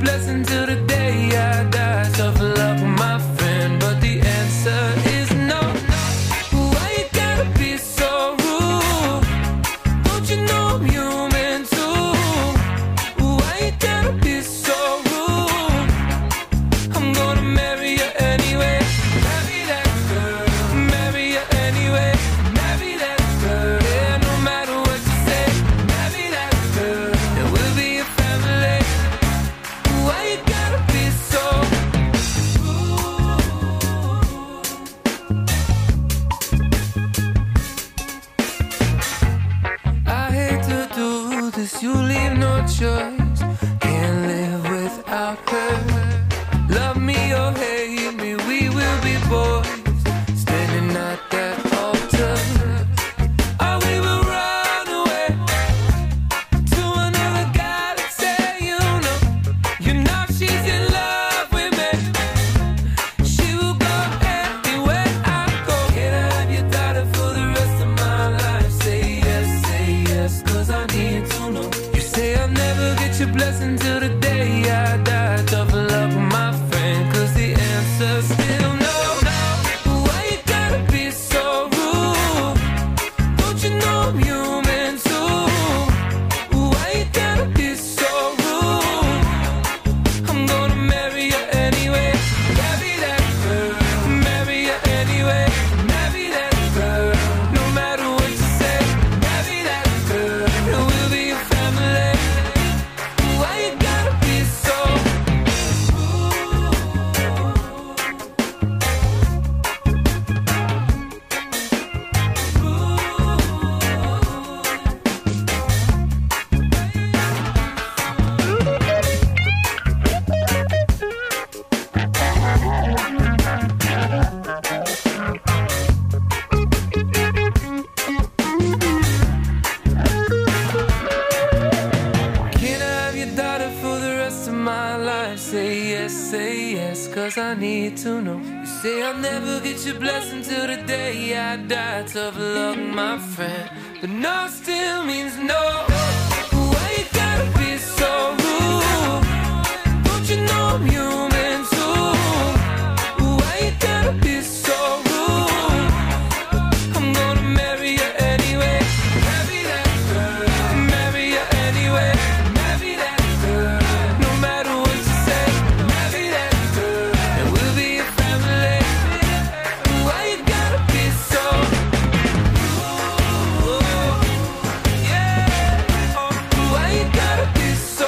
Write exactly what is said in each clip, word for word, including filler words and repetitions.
blessing till the day I die. Tough luck, my friend, but the answer is no. Why you gotta be so rude? Don't you know I'm human too? Why you gotta be so rude? I'm gonna marry you anyway. Marry that girl. Marry you anyway. Marry that girl. Yeah, no matter what you say. Marry that girl. And we'll be a family. Why you gotta be so rude? I hate to do this, you leave no choice. Can't live without her. Love me or hate me, we will be boys, standing at that altar. Or we will run away to another galaxy, you know. You know she's in love with me. She will go anywhere I go. Can I have your daughter for the rest of my life? Say yes, say yes, cause I need to know. You say I'll never get your blessing till the day I die. Tough luck, my friend, cause the answer's still no. Why you gotta be so rude? Don't you know I'm human too? Why you gotta be so rude? I'm gonna marry you anyway. Marry that girl. Marry you anyway. Marry that girl. No matter what you say. Marry that girl. And we'll be a family. Why you gotta be so rude? Can I have your daughter for the rest of my life? Say yes, say yes, cause I need to know. You say I'll never get your blessing till the day I die. Tough luck, my friend, but no still means no. Why you gotta be so rude? Don't you know I'm human too? Why you gotta be so rude? I'm gonna marry you anyway. Marry that girl. Marry you anyway. Marry that girl. No matter what you say. Marry that girl. And we'll be a family. Why you gotta be so rude? Yeah. Oh, why you gotta be so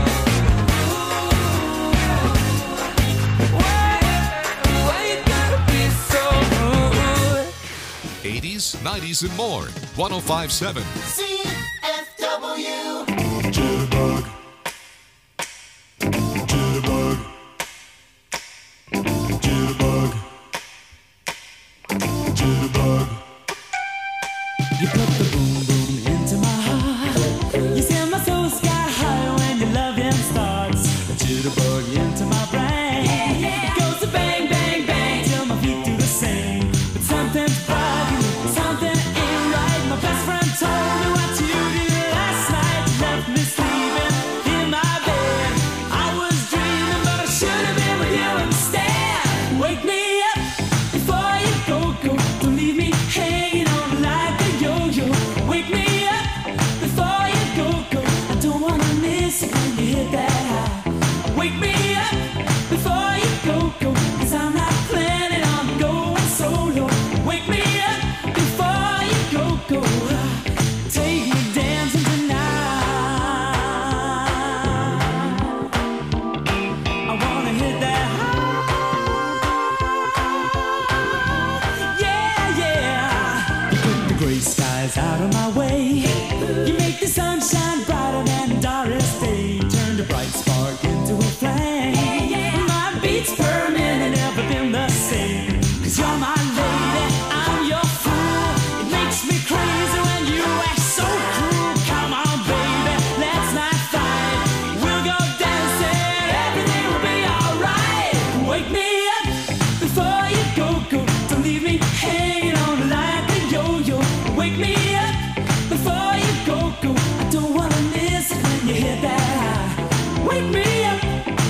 rude? Why? Why you gotta be so rude? eighties, nineties, and more. one oh five point seven. C F W. Jitterbug. Jitterbug. Jitterbug. Jitterbug. You put the boom boom into my heart. You send my soul sky high when your loving starts. A jitterbug into my brain. It goes to bang bang bang till my feet do the same. But something's bugging, something ain't right. My best friend told me what you did last night. You left me sleeping in my bed. I was dreaming, but I should have been with you instead. Wake me up before you go go. Don't leave me hanging on like a yo-yo. Wake me up before you go go. I don't wanna miss it when you hit that high. Wake me up before you go go. Cause I'm not planning on going solo. Wake me up before you go go. Take me dancing tonight. I wanna hit that high. Yeah, yeah. You put the gray skies out of my way. You make the sunshine brighter than Doris Day. Turn the bright spark into a flame. My beats per minute never been the same. Cause you're my lady, I'm your fool. It makes me crazy when you act so cruel. Come on, baby, let's not fight. We'll go dancing, everything will be alright. Wake me up before you go go. Don't leave me hanging on like a yo-yo. Wake me up before you go go. I don't wanna miss it when you hit that high. Wake me up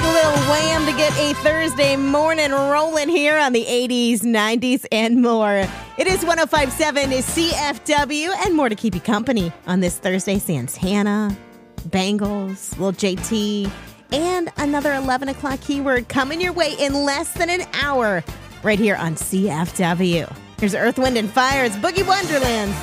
like a little wham to get a Thursday morning rolling here on the eighties, nineties, and more. It is one oh five point seven C F W and more to keep you company on this Thursday. Santana, Bengals, Lil J T, and another eleven o'clock keyword coming your way in less than an hour right here on C F W. Here's Earth, Wind, and Fire. It's Boogie Wonderland.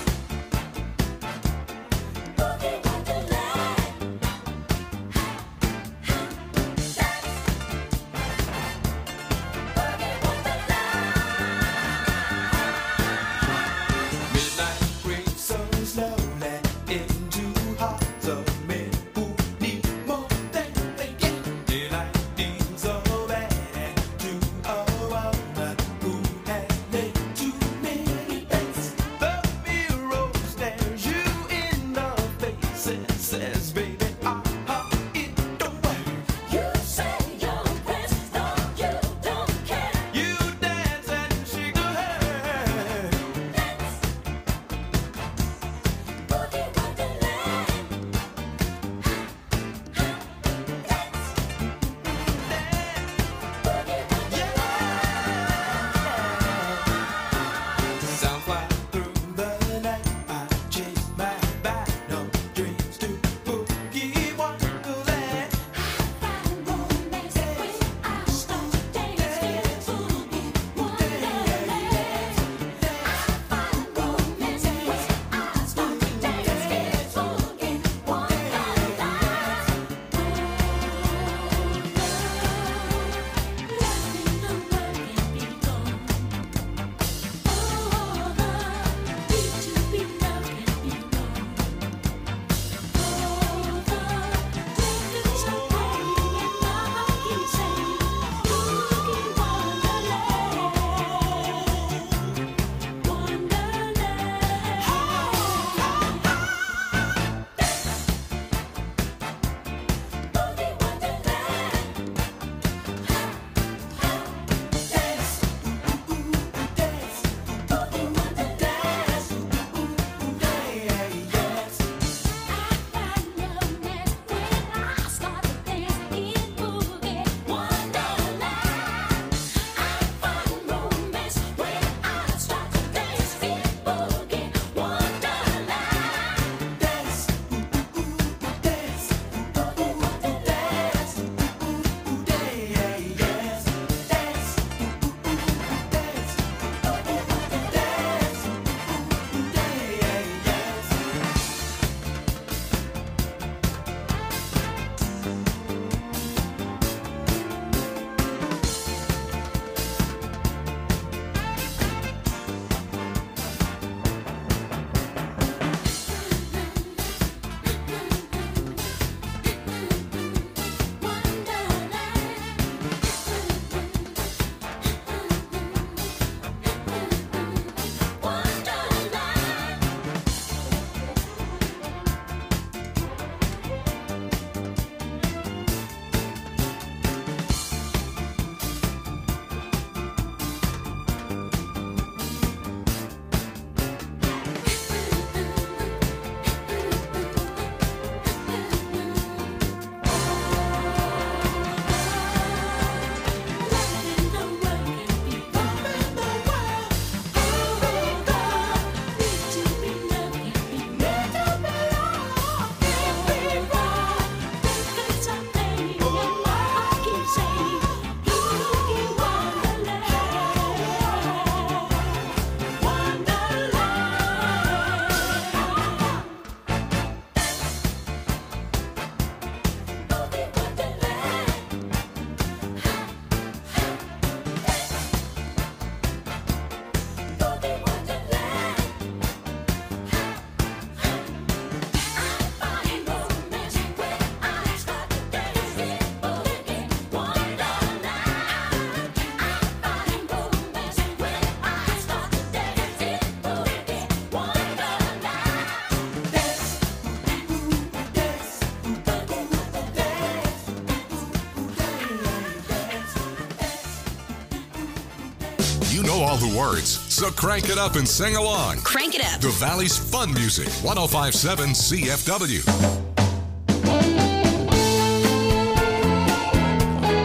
You know all the words, so crank it up and sing along. Crank it up. The Valley's fun music, one oh five point seven C F W.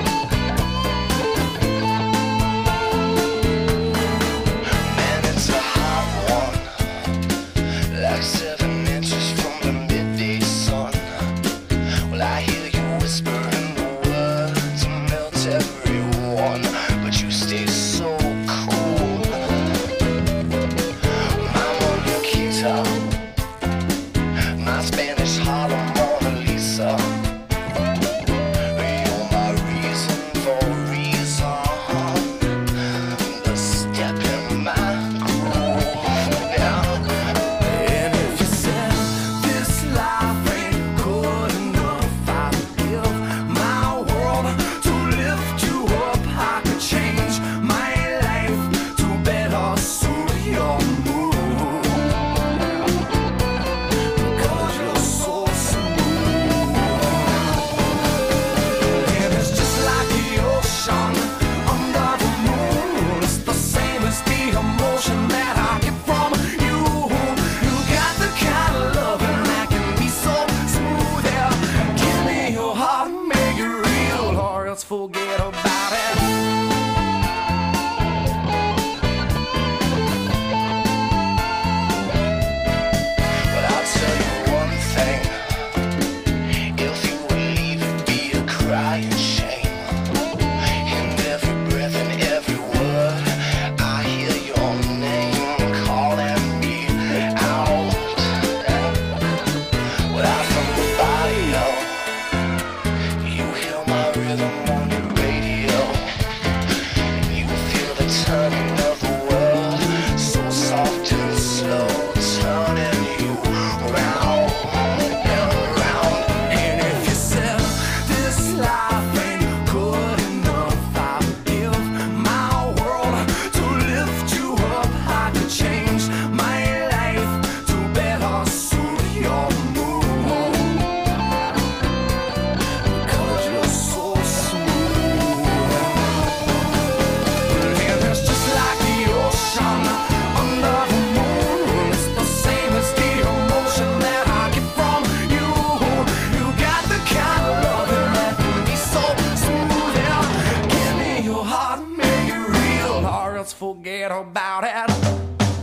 forget about it.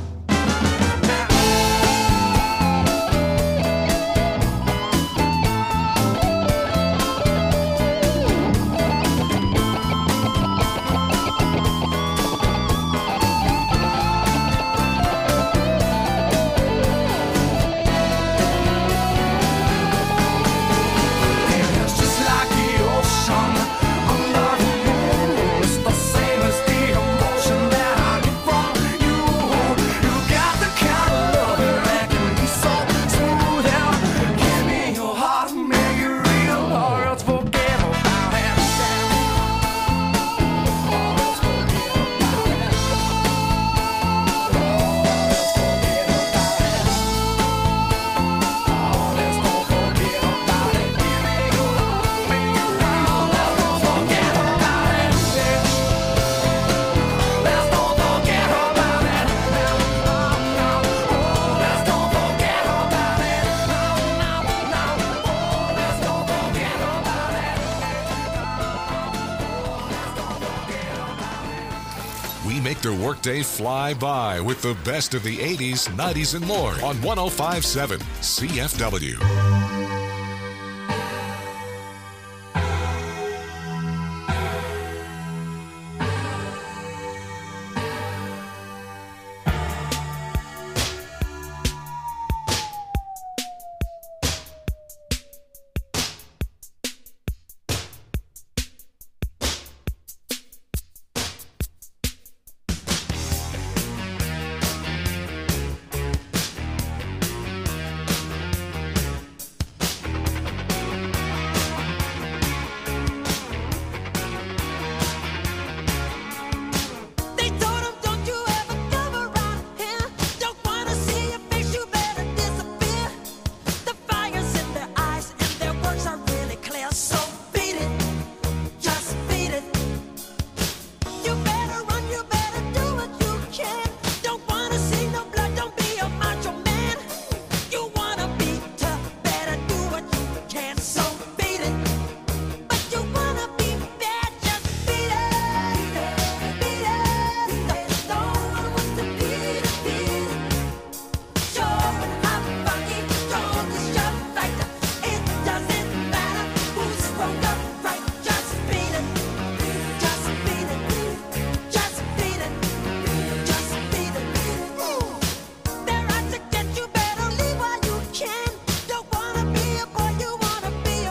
Their workday fly by with the best of the eighties, nineties, and more on one oh five point seven C F W. Be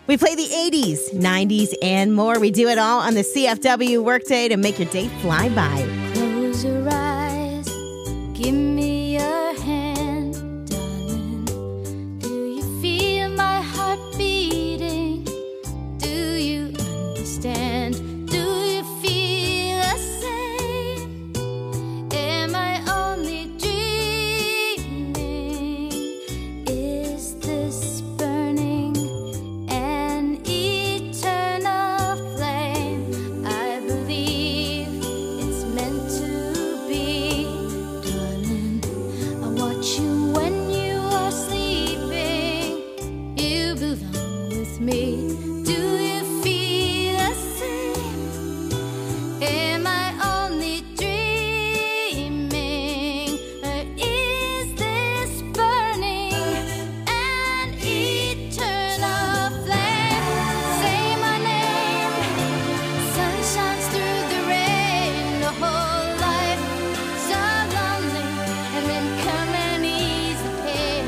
We play the eighties, nineties, and more. We do it all on the C F W Workday to make your day fly by. Close your eyes, give me your hand, darling. Do you feel my heart beating? Do you understand? Do you feel the same? Am I only dreaming? Is this burning an eternal flame? I believe it's meant to be, darling. I watch you when you are sleeping. You belong with me. Do you feel the same? Am I only dreaming? Or is this burning an eternal flame? Say my name. Sun shines through the rain. The whole life so lonely, and then come and ease the pain.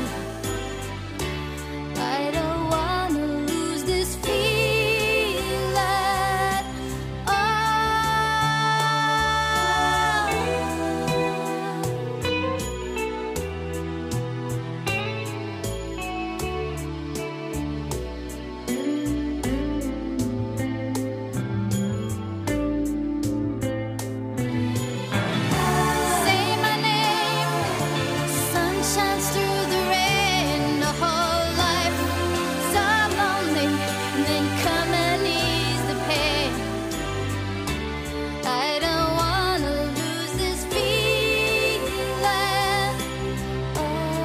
I don't wanna lose this feeling. Oh. Say my name. Sun shines through the rain. The whole life so lonely, and then come and ease the pain. I don't wanna lose this feeling. Oh.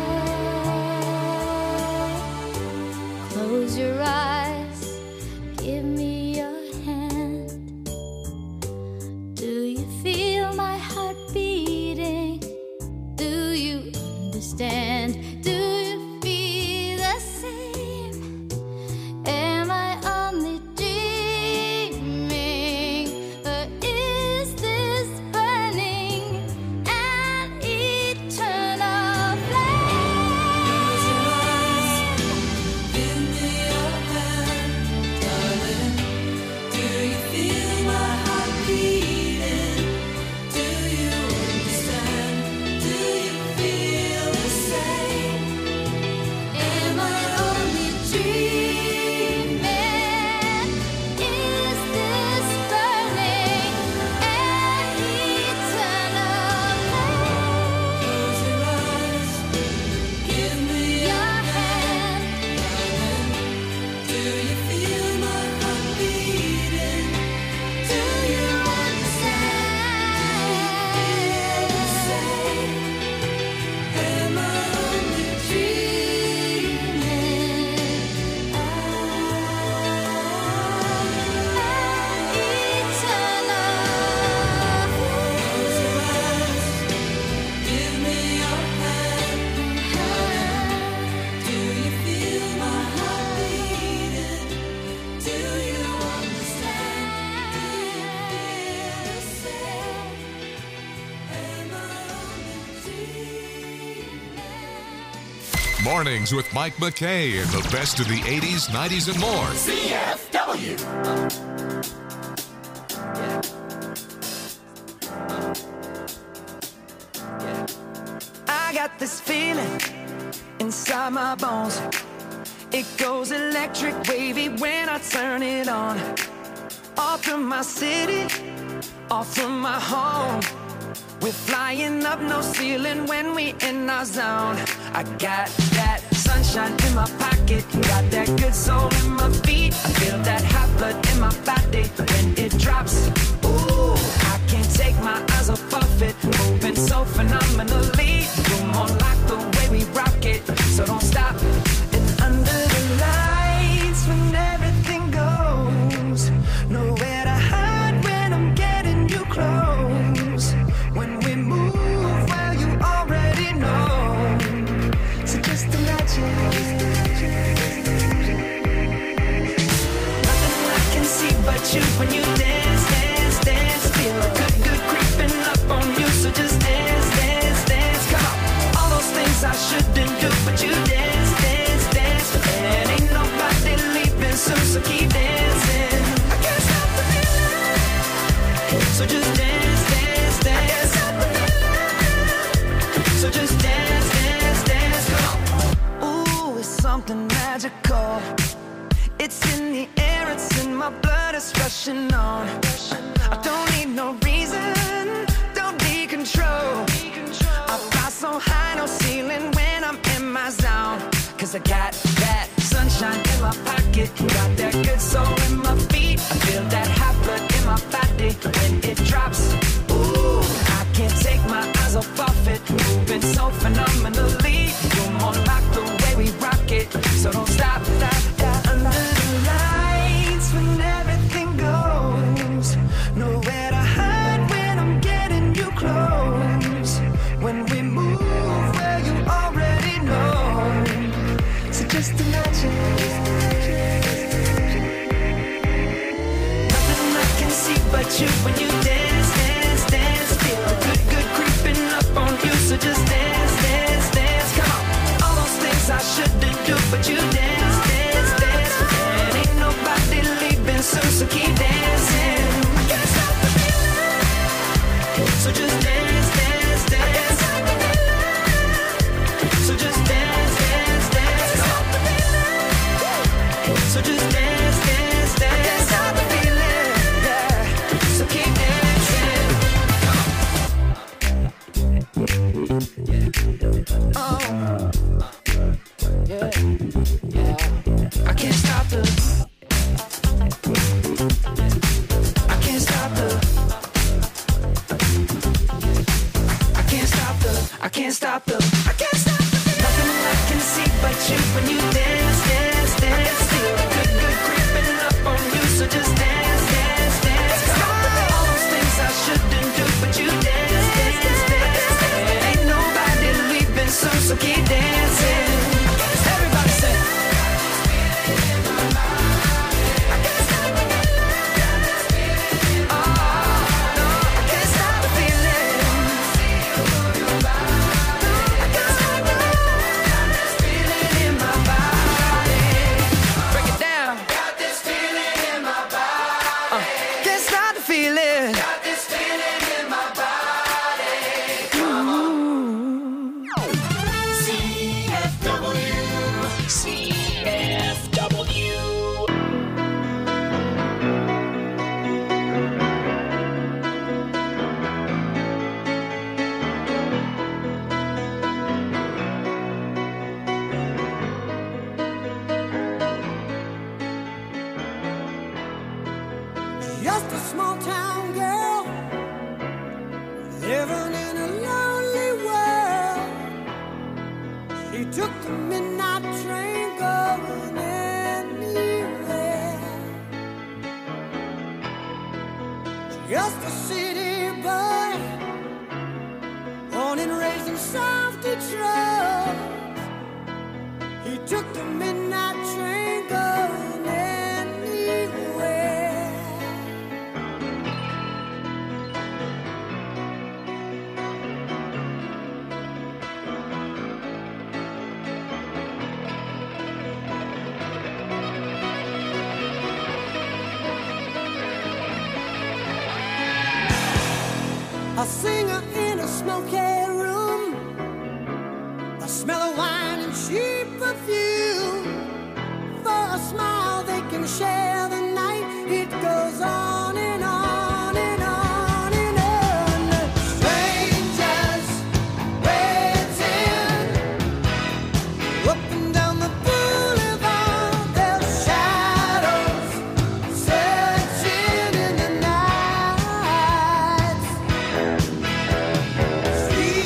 Close your eyes, give me your hand. Do you feel my heart beating? Do you understand? Do you feel the same? Am I only dreaming? Or is this burning an eternal flame? Give me your hand, darling. Do you feel my heart beating? Do you understand? Do you feel the same? Am I only dreaming? Is this burning an eternal flame? Close your eyes, give me your hand, darling. Do you feel my heart beating? Do you understand? Do you feel the same? Am I only dreaming? Oh, an eternal flame. Close your eyes, give me your hand, darling. Do you feel my heart beating? Do you understand? Do you feel the same? Am I only dreaming? Mornings with Mike McKay and the best of the eighties, nineties, and more. C F W. I got this feeling inside my bones. It goes electric wavy when I turn it on. Off from my city, off from my home. We're flying up no ceiling when we in our zone. I got that sunshine in my pocket, got that good soul in my feet. I feel that hot blood in my body when it drops. Ooh, I can't take my eyes off of it, moving so phenomenally. You're more like the way we rock it, so don't stop. And under the lights when everything goes, nowhere to hide when I'm getting you close. When we move, well, you already know. So just imagine. Nothing I can see but you when you dance, dance, dance. Feel good, good creeping up on you. So just dance, dance, dance. Come on. All those things I shouldn't do, but you dance. magical. It's in the air, it's in my blood, it's rushing on. I don't need no reason, don't need control. I fly so high, no ceiling when I'm in my zone. Cause I got that sunshine in my pocket, got that good soul in my feet. I feel that hot blood in my body when it drops. Ooh, I can't take my eyes off of it, moving so phenomenally. You're more like the way we rock it, so don't stop, stop, stop. Under the lights when everything goes, nowhere to hide when I'm getting you close. When we move where you already know, so just imagine. Nothing I can see but you when you dance, dance, dance. Feel the good, good creeping up on you, so just dance, dance, dance. Come on, all those things I shouldn't do, but you dance, dance, dance. And ain't nobody leaving soon, so keep dancing. I can't stop the feeling, so just dance, dance, dance. So just dance, dance, dance. So just dance, dance, dance. I can't stop the feeling, yeah. So keep dancing. Oh, yeah, yeah. I can't stop the. I can't stop the. I can't stop the. I can't stop the. I can't stop the. Nothing I can see but you when you dance, dance, dance. Feel the good, good creeping up on you, so just dance, dance, dance. Come on, all those things I shouldn't do, but you dance, dance, dance. And ain't nobody leaving soon, so keep dancing. Everybody say. I can't stop the feeling. Oh, no, I can't stop the feeling. I can't stop the feeling in my body. Break it down. Got this feeling in my body. Uh, can't stop the feeling. Got this feeling in my body. C F W. C F W. Just a small town girl living in a lonely world. She took the midnight train going anywhere. Just a city boy, born and raised in South Detroit. He took the midnight train going anywhere. A singer in a smoky room, the smell of wine and cheap perfume. For a smile they can share the night. It goes on and on and on and on. Strangers waiting up and down the boulevard. Their shadows searching in the night. Street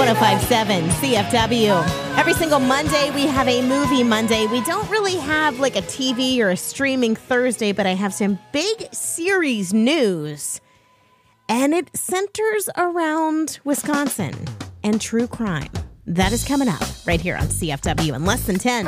one oh five point seven C F W. Every single Monday, we have a Movie Monday. We don't really have like a T V or a streaming Thursday, but I have some big series news. And it centers around Wisconsin and true crime. That is coming up right here on C F W in less than ten.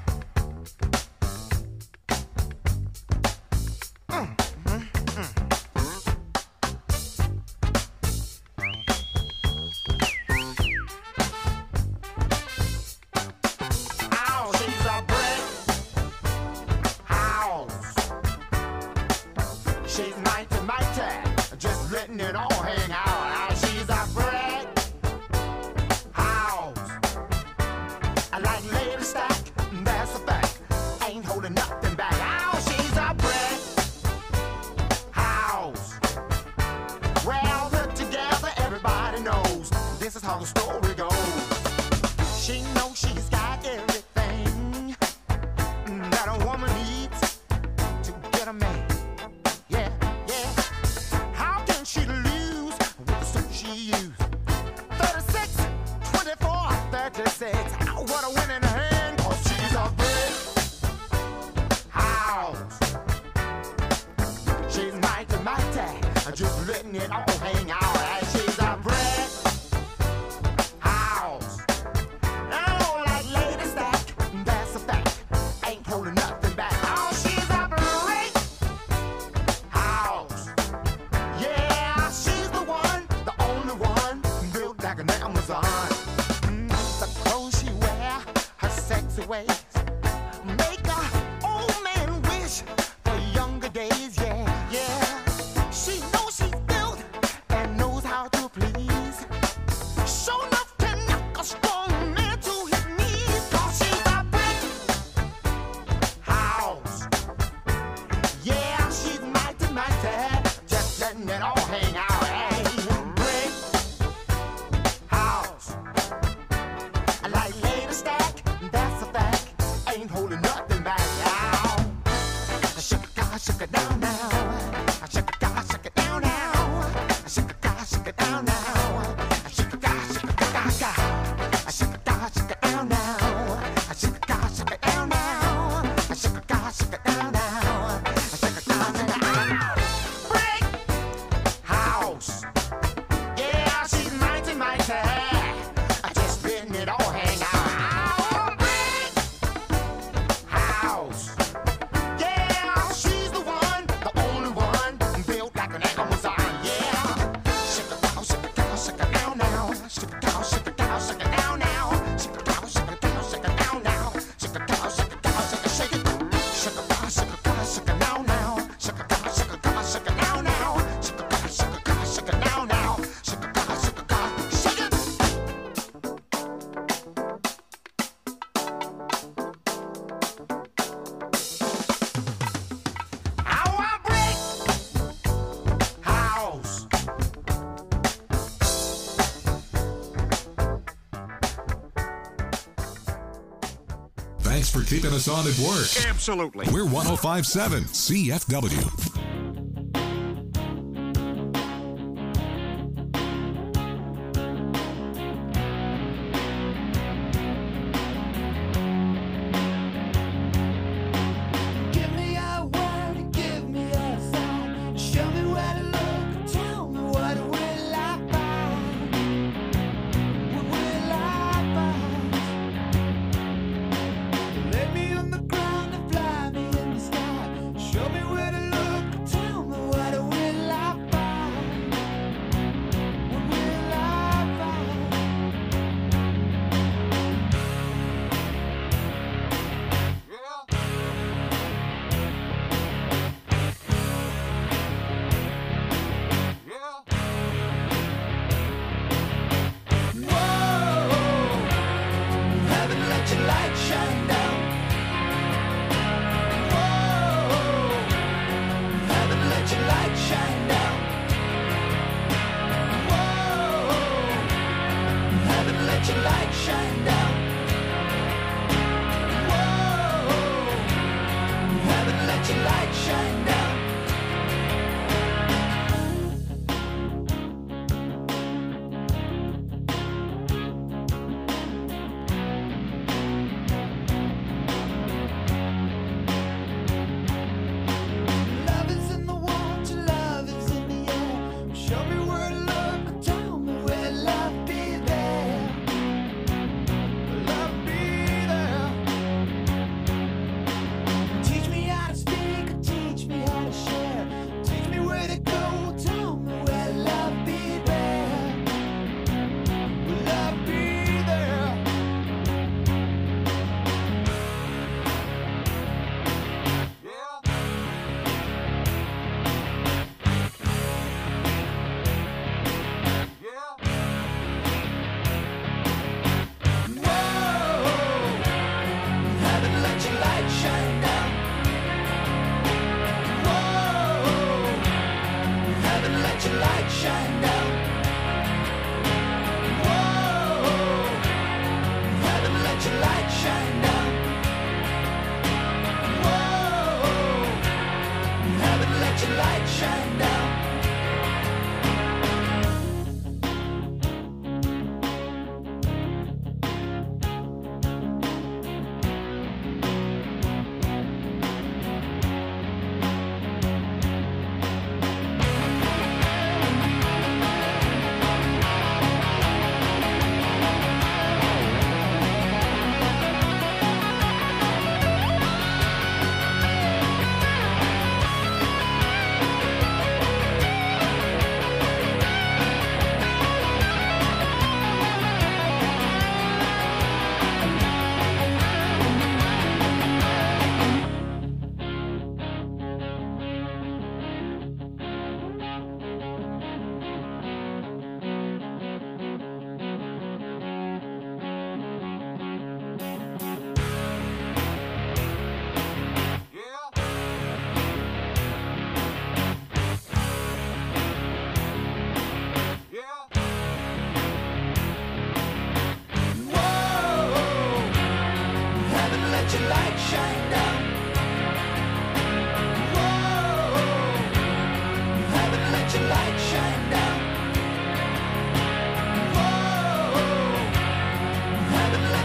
Thanks for keeping us on at work. Absolutely. We're one oh five point seven C F W. Lay me on the ground and fly me in the sky. Show me where to look.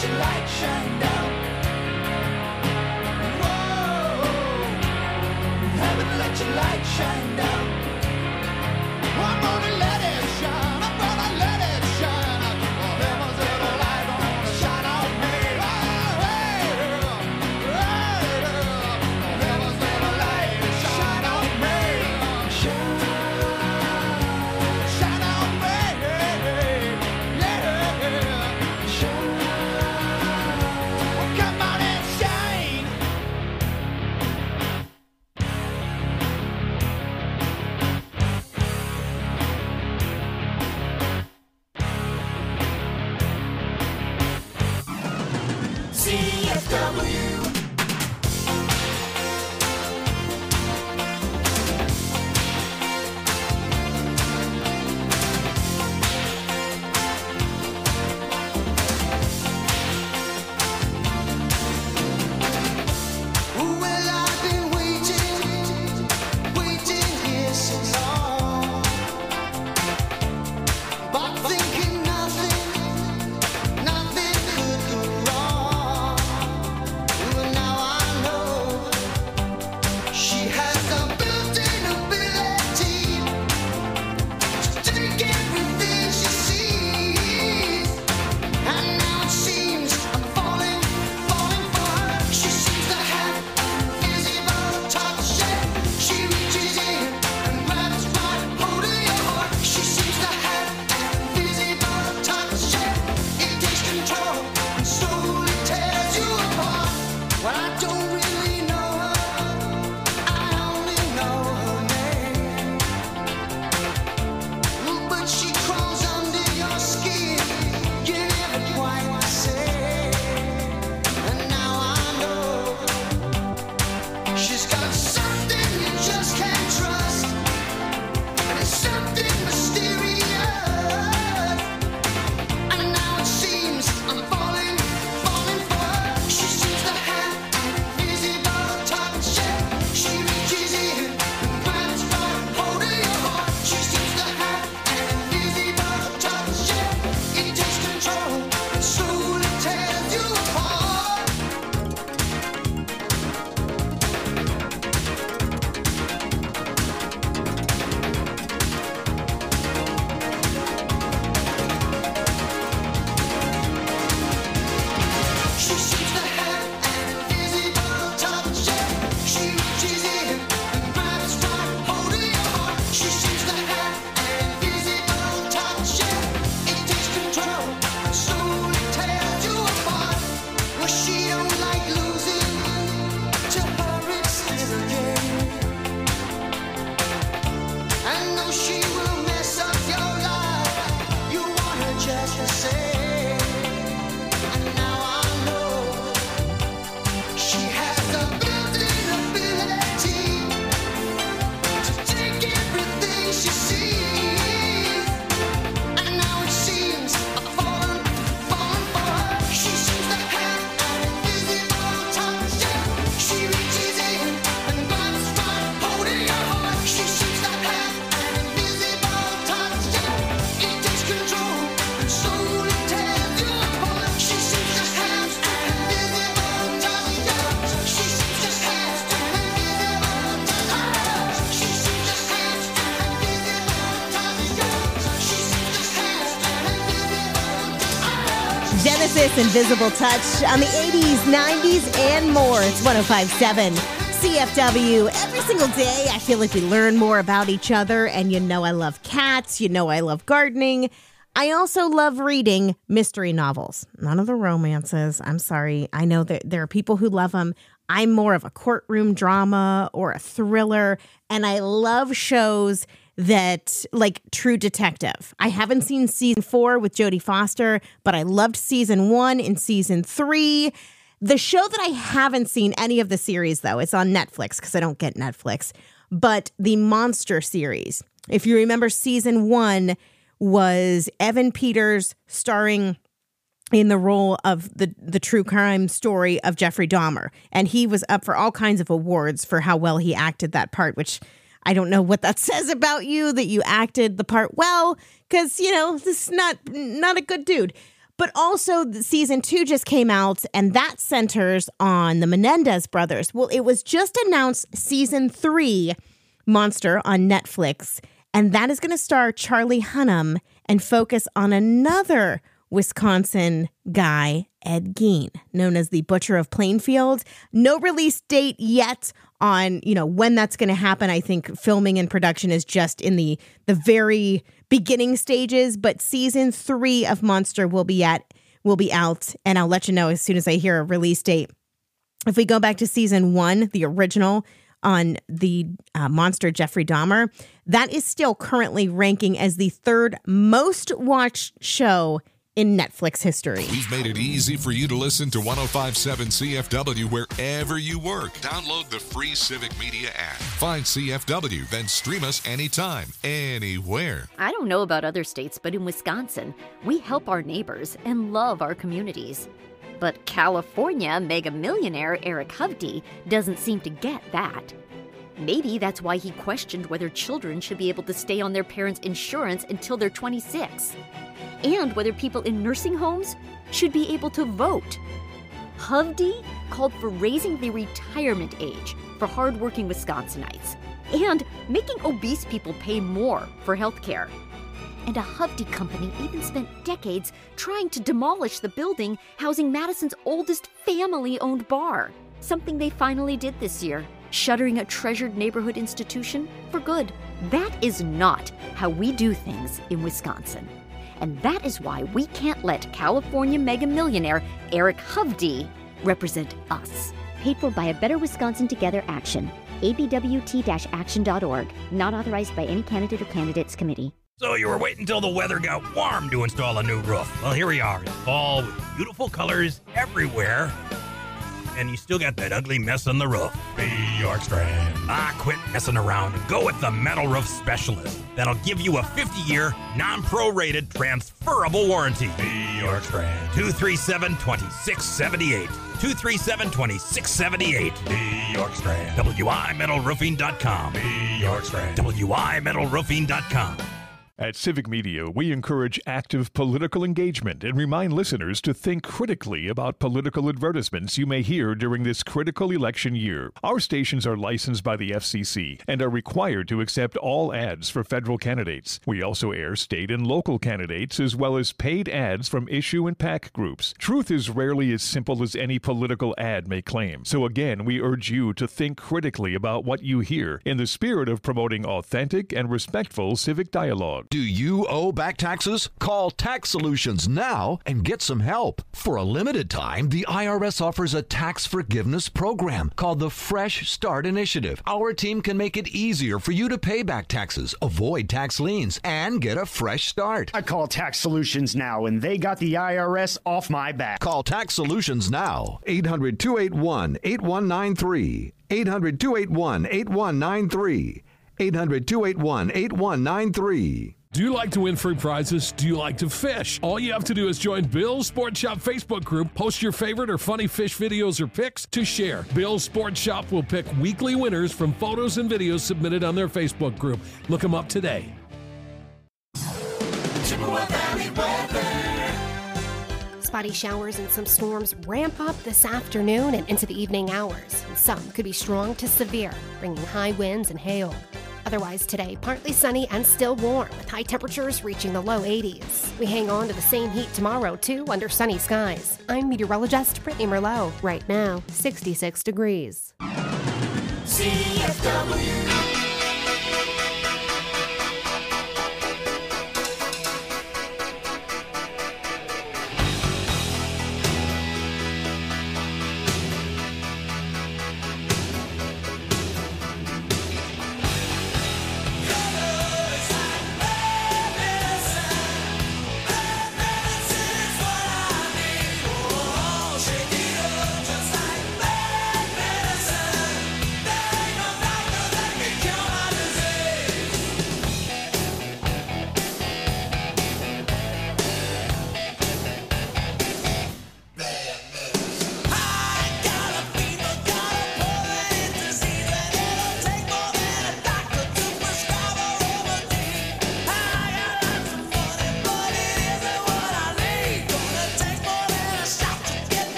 let your light shine down. Whoa, heaven, let your light shine down. I'm gonna let it shine. I'm gonna let it shine. Oh, heaven's little light gonna shine on me. Oh, hey, hey, oh, heaven's little light shine on me. Shine, shine on me. Yeah, shine. Well, come on and shine. C F W. Well, I've been waiting, waiting here so long, but thinking nothing, nothing could go wrong. Well, now I know she has the built-in ability to take everything she sees. And now it seems I'm falling, falling for her. She seems to have an invisible touch. Yeah. She reaches in and grabs right hold of your heart. She seems to have an invisible touch. Yeah. It takes control and slowly tears you apart. Well, I don't really know her. I only know her name. But she crawls under your skin. You never quite the same. And now I know she's got something you just can't trust. And it's something mysterious. And now it seems I'm falling, falling for her. She seems to have an invisible touch. Yeah. She reaches in and grabs right hold of your heart. She seems to have an invisible touch. Yeah. It takes control and slowly tears you apart. She seems to have an invisible touch. Yeah. She reaches in and grabs right hold of your heart. She seems to have an invisible touch. Yeah. It takes control and slowly tears you apart. Well, she don't like losing. To her it's still a game. I know she will mess up your life. You want her just the same. And now I know she has the built-in ability to take everything she sees. And now it seems I'm falling, falling for her. She seems to have an invisible touch. Yeah. She reaches in and grabs right hold of your heart. She seems to have an invisible touch. Yeah. It takes control and slowly tears you apart. She seems to have an invisible touch. Yeah. She seems to have an invisible touch. She seems to have an invisible touch. Yeah. She seems to have an invisible touch. Genesis, Invisible Touch on the eighties, nineties, and more. It's one oh five point seven C F W. Every single day, I feel like we learn more about each other. And you know I love cats. You know I love gardening. I also love reading mystery novels. None of the romances. I'm sorry. I know that there are people who love them. I'm more of a courtroom drama or a thriller. And I love shows that, like True Detective. I haven't seen season four with Jodie Foster, but I loved season one and season three. The show that I haven't seen any of the series, though, it's on Netflix because I don't get Netflix, but the Monster series. If you remember, season one was Evan Peters starring in the role of the, the true crime story of Jeffrey Dahmer. And he was up for all kinds of awards for how well he acted that part, which I don't know what that says about you, that you acted the part well, because, you know, this is not, not a good dude. But also, the season two just came out, and that centers on the Menendez brothers. Well, it was just announced season three, Monster, on Netflix, and that is going to star Charlie Hunnam and focus on another Wisconsin guy, Ed Gein, known as the Butcher of Plainfield. No release date yet on, you know, when that's going to happen. I think filming and production is just in the the very beginning stages, but season three of Monster will be at will be out, and I'll let you know as soon as I hear a release date. If we go back to season one, the original on the uh, Monster Jeffrey Dahmer, that is still currently ranking as the third most watched show in Netflix history. We've made it easy for you to listen to one oh five point seven C F W wherever you work. Download the free Civic Media app. Find C F W, then stream us anytime, anywhere. I don't know about other states, but in Wisconsin, we help our neighbors and love our communities. But California mega millionaire Eric Hovde doesn't seem to get that. Maybe that's why he questioned whether children should be able to stay on their parents' insurance until they're twenty-six. And whether people in nursing homes should be able to vote. Hovde called for raising the retirement age for hardworking Wisconsinites and making obese people pay more for health care. And a Hovde company even spent decades trying to demolish the building housing Madison's oldest family-owned bar, something they finally did this year, shuttering a treasured neighborhood institution for good. That is not how we do things in Wisconsin. And that is why we can't let California mega millionaire Eric Hovde represent us. Paid for by a Better Wisconsin Together action. A B W T action dot org. Not authorized by any candidate or candidates committee. So you were waiting until the weather got warm to install a new roof. Well, here we are in fall with beautiful colors everywhere. And you still got that ugly mess on the roof. Be York Strand. Ah, quit messing around and go with the Metal Roof Specialist. That'll give you a fifty-year, non-prorated, transferable warranty. Be York Strand. two three seven, two six seven eight. two three seven, two six seven eight. Be York Strand. W I metal roofing dot com. Be York Strand. W I metal roofing dot com. At Civic Media, we encourage active political engagement and remind listeners to think critically about political advertisements you may hear during this critical election year. Our stations are licensed by the F C C and are required to accept all ads for federal candidates. We also air state and local candidates as well as paid ads from issue and PAC groups. Truth is rarely as simple as any political ad may claim. So again, we urge you to think critically about what you hear in the spirit of promoting authentic and respectful civic dialogue. Do you owe back taxes? Call Tax Solutions now and get some help. For a limited time, the I R S offers a tax forgiveness program called the Fresh Start Initiative. Our team can make it easier for you to pay back taxes, avoid tax liens, and get a fresh start. I call Tax Solutions now, and they got the I R S off my back. Call Tax Solutions now. eight hundred, two eight one, eight one nine three. eight hundred, two eight one, eight one nine three. eight hundred, two eight one, eight one nine three. Do you like to win free prizes? Do you like to fish? All you have to do is join Bill's Sport Shop Facebook group, post your favorite or funny fish videos or pics to share. Bill's Sport Shop will pick weekly winners from photos and videos submitted on their Facebook group. Look them up today. Chippewa Valley weather. Spotty showers and some storms ramp up this afternoon and into the evening hours. And some could be strong to severe, bringing high winds and hail. Otherwise today, partly sunny and still warm, with high temperatures reaching the low eighties. We hang on to the same heat tomorrow, too, under sunny skies. I'm meteorologist Brittany Merlot. Right now, sixty-six degrees. C F W.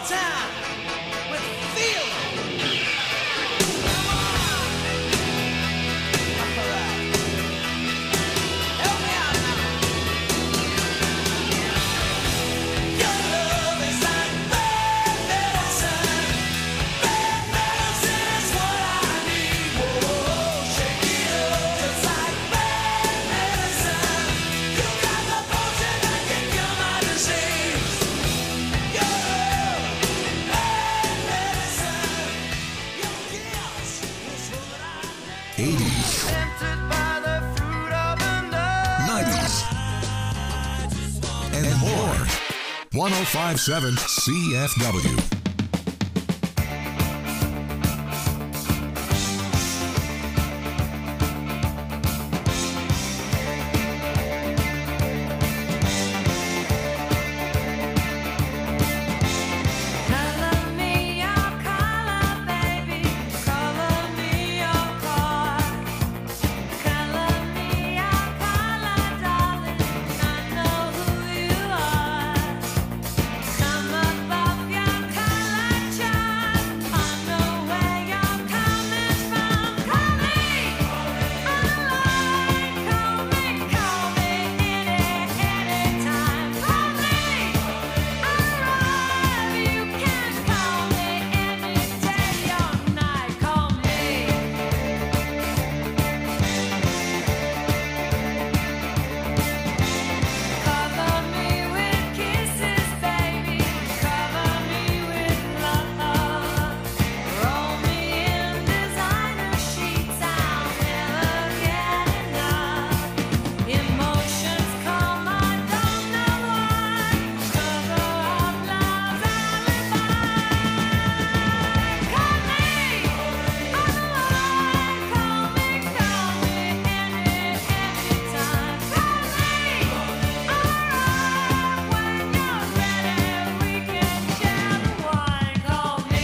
time with feeling. Help me out now. Your love is like bad medicine. Bad medicine is what I need. Whoa, shake it up. It's like bad medicine. You got the potion that can cure my disease. Your love, bad medicine. Your gifts is what I need. eighties, Tempted by the fruit of the night. nineties, and more. one oh five point seven C F W. Color me your color, baby. Color me your card. Color me your color, darling. I know who you are. Come above your color chart. I know where you're coming from. Call me, alright. Call me, call me any, anytime. Call me, alright. You can call me any day or night. Call me. Cover me with kisses, baby. Cover me with love. Roll me in designer sheets. I'll never get enough. Emotions come, I don't know why. Cover up love's alibi. Call me, alright. Call me, call me any, anytime. Call me, alright. When you're ready, we can share the wine. Call me.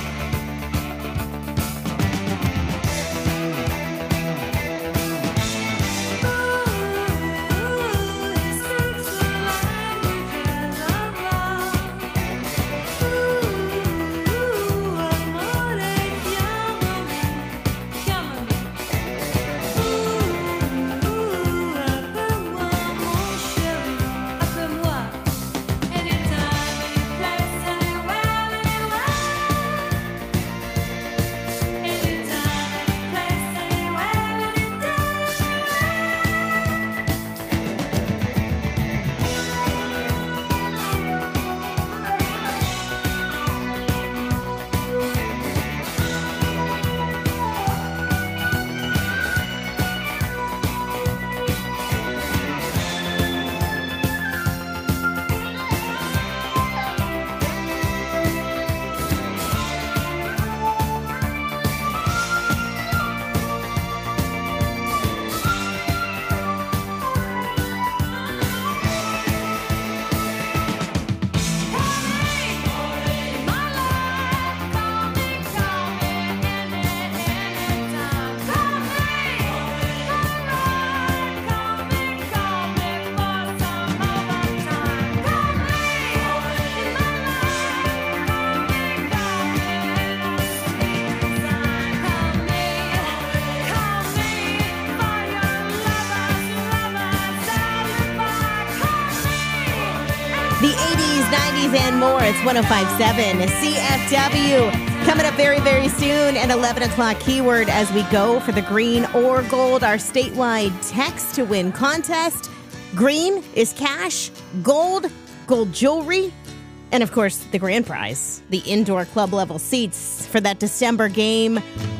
The eighties, nineties, and more. It's one oh five point seven C F W. Coming up very, very soon at eleven o'clock keyword as we go for the green or gold, our statewide text to win contest. Green is cash, gold, gold jewelry, and of course, the grand prize, the indoor club level seats for that December game.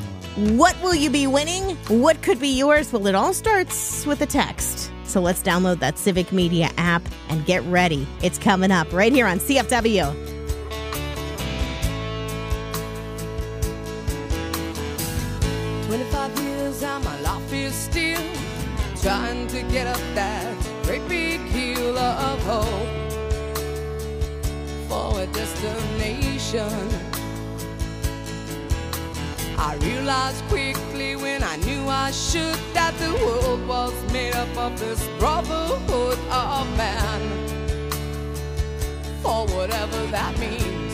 What will you be winning? What could be yours? Well, it all starts with a text. So let's download that Civic Media app and get ready. It's coming up right here on C F W. twenty-five years and my life is still trying to get up that great big hill of hope for a destination. I realized quickly when I knew I should that the world was made up of this brotherhood of man, for whatever that means.